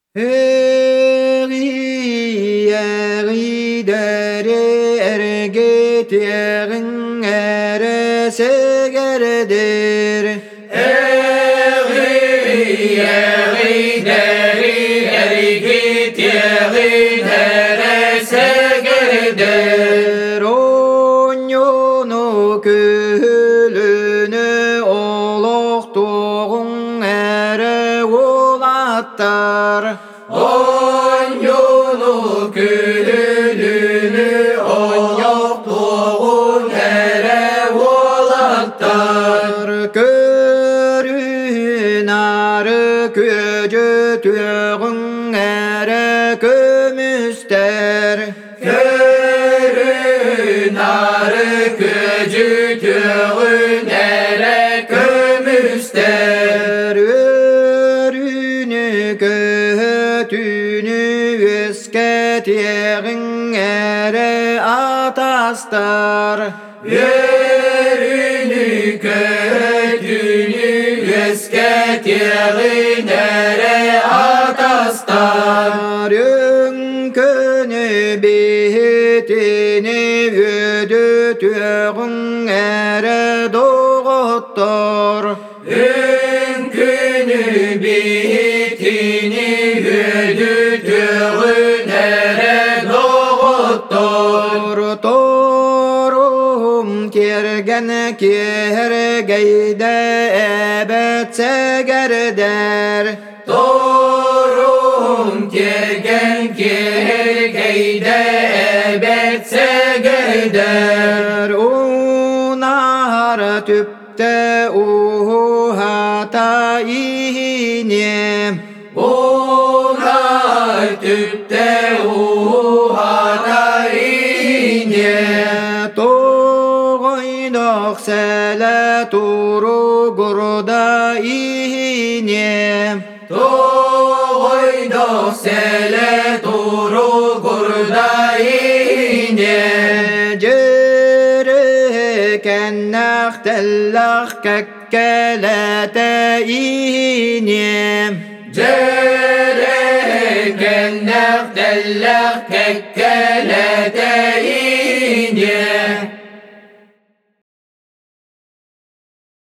Eri dere ergeterin erese gerdir. Eri deri ergeterin erese gerdir. Onyonu külünü oloqtuğun ere olattar. Onyonu külünü oloqtuğun ere olattar. Körün arı köcütüğün ere kömüster. Körün arı köcütüğün ere kömüster. Örünü kötünü esketiğin ere atastar. Yörünü kötünü esketiğin ere atastar. Önkünü bitini ödütüğün ere doğuttur. Ünkünü bitini ödütüğün ere doğuttur. Torum kergen kergeyde ebetse gerder. Torum kergen kergeyde ebetse gerder. Unar tüpte uhu hata ihine. Unar tüpte uhata inye. Toğoydok sele turu gurda ihine. Toğoydok sele turu gurda inye. Jere kennak tellak kekkelete ihine. Jere kennak tellak kekkelete inye.